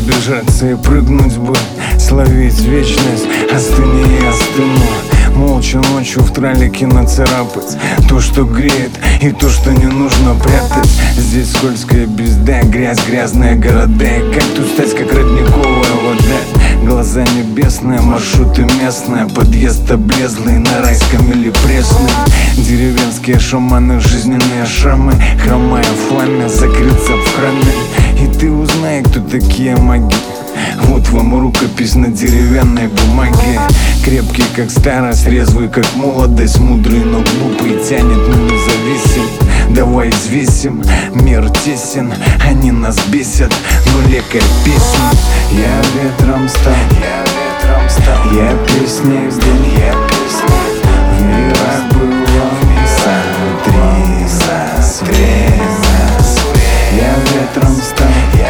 разбежаться и прыгнуть бы, словить вечность, остыни и остыну. Молча ночью в тралике нацарапать то, что греет, и то, что не нужно прятать. Здесь скользкая безда, грязь, грязные города, и как тут стать, как родниковая вода. Глаза небесные, маршруты местные, подъезд облезлый на райском или пресном. Деревенские шаманы, жизненные шрамы, хромая в фламе, закрыться в храме. И ты узнай, кто такие маги. Вот вам рукопись на деревянной бумаге. Крепкий, как старость, резвый, как молодость, мудрый, но глупый, тянет, но независим. Давай взвесим, мир тесен, они нас бесят, но лекарь песен. Я ветром стал, я песней вздул, в мирах было внутри нас время. Я ветром стал,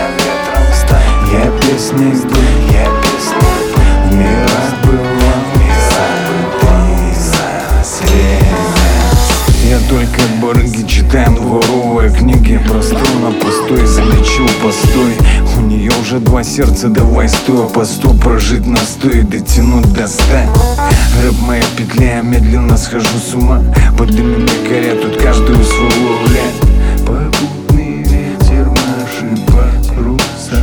я песней вздул, в мирах было внутри нас время. Я только барыги читаем дворовые книги, простыл на постой, залечил постой. У нее уже два сердца, давай стоя по 100, прожить на 100 и дотянуть до 100. Рэп моя петля, я медленно схожу с ума. Под дымом якоря тут каждую свою гуляет. Попутный ветер наши паруса.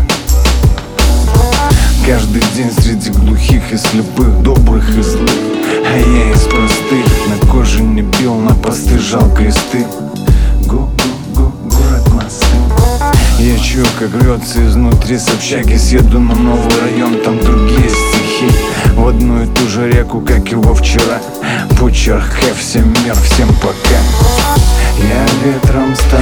Каждый день среди глухих и слепых, добрых и злых, а я из простых. На коже не бил, на посты жал кресты. Город мосты. Я чую, как рвется изнутри с общаги. Съеду на новый район, там другие стихи. В одну и ту же реку, как и во вчера. Почерк Х, всем мир, всем пока. Я ветром стал,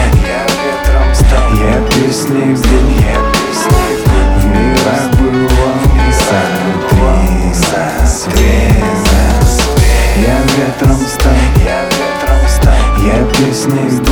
я песней вздул, в мирах было внутри нас время. Я ветром стал, я песней вздул.